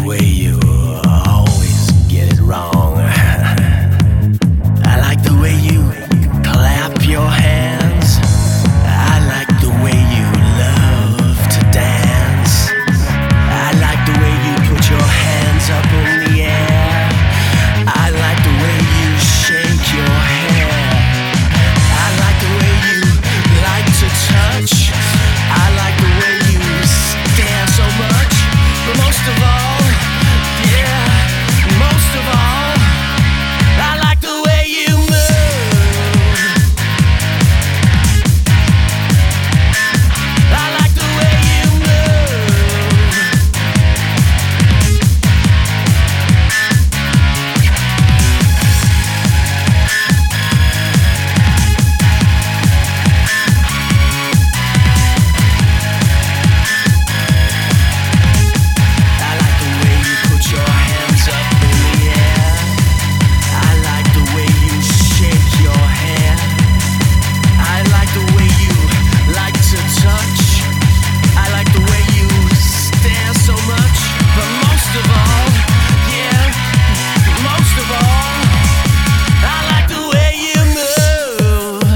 way you always get it wrong. I like the way you clap your hands. I like the way you love to dance. I like the way you put your hands up in the air. I like the way you shake your hair. I like the way you like to touch. I like the way you stare so much. But most of all, yeah, most of all, I like the way you move. I like the way you move. I like the way you put your hands up in the air. I like the way you shake your hair. I like the way you like to touch. I like the way you stare so much. But most of all, yeah, most of all, I like the way you move.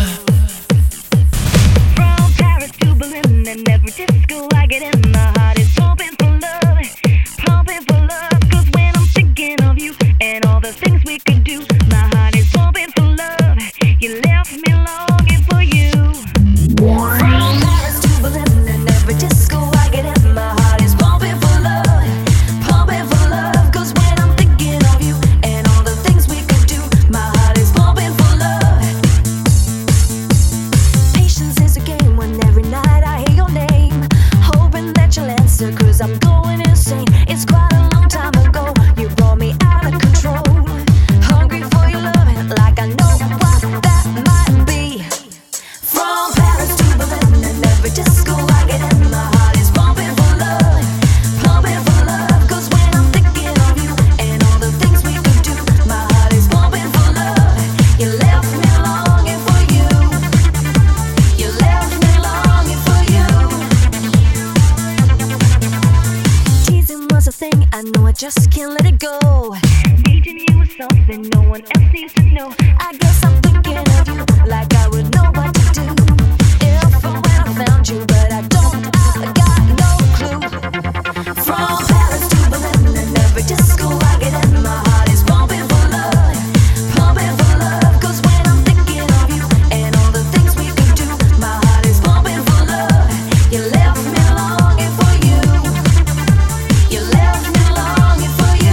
From Paris to Berlin and every disco I get in, my heart is pumping for love, pumping for love. 'Cause when I'm thinking of you and all the things we could do, my heart is pumping for love. You left me longing for you. From Paris to Berlin and every disco I get in, my heart is pumping for love, pumping for love. 'Cause when I'm thinking of you and all the things we could do, my heart is pumping for love. Patience is a game when every night I hear your name, hoping that you'll answer, 'cause I'm going insane. It's quite a long time ago, you brought me out of control. Hungry for your loving, like I know what that might be. From Paris to Berlin and every disco I get in, my heart is pumping for love, pumping for love. 'Cause when I'm thinking of you and all the things we could do, my heart is pumping for love. You left me longing for you. You left me longing for you. Teasing was a thing, I know I just can't let it go. Needing you is something no one else needs to know. I guess I'm thinking of you like I would know what to do if and when I found you, but I don't, I got no clue. From Paris to Berlin and every disco I get in, my heart is pumping for love, pumping for love. 'Cause when I'm thinking of you and all the things we could do, my heart is pumping for love. You left me longing for you. You left me longing for you.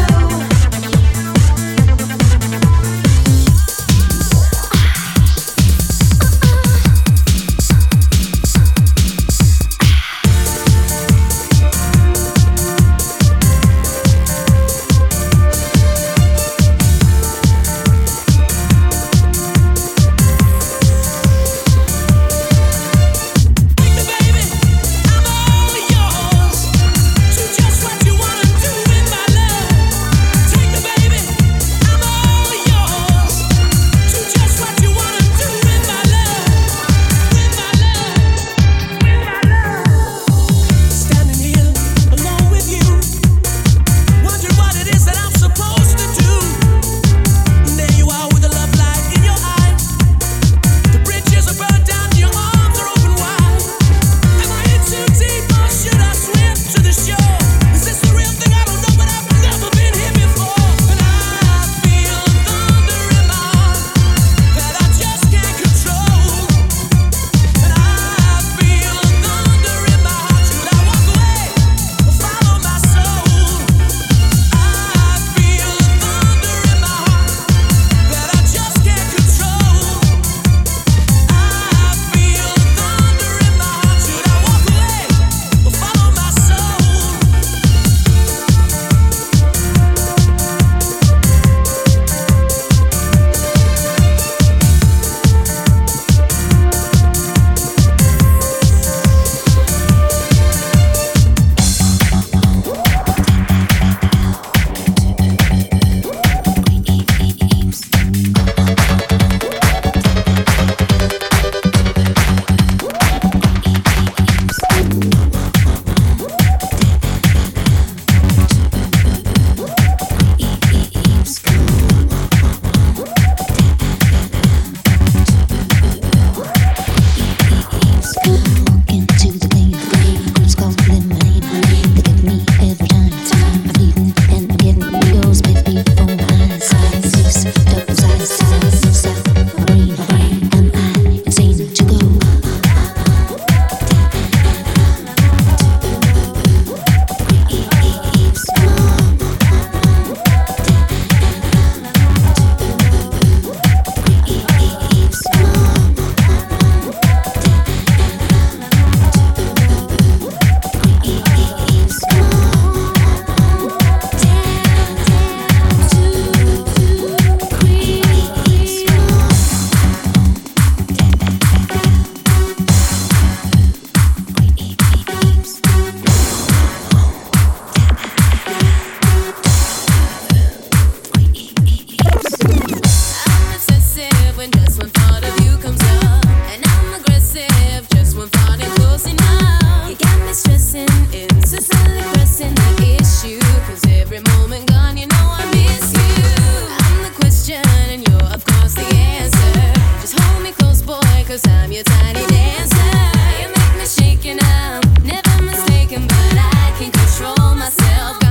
every moment gone, you know I miss you. I'm the question and you're of course the answer. Just hold me close, boy, 'cause I'm your tiny dancer. You make me shake and I'm never mistaken, but I can control myself.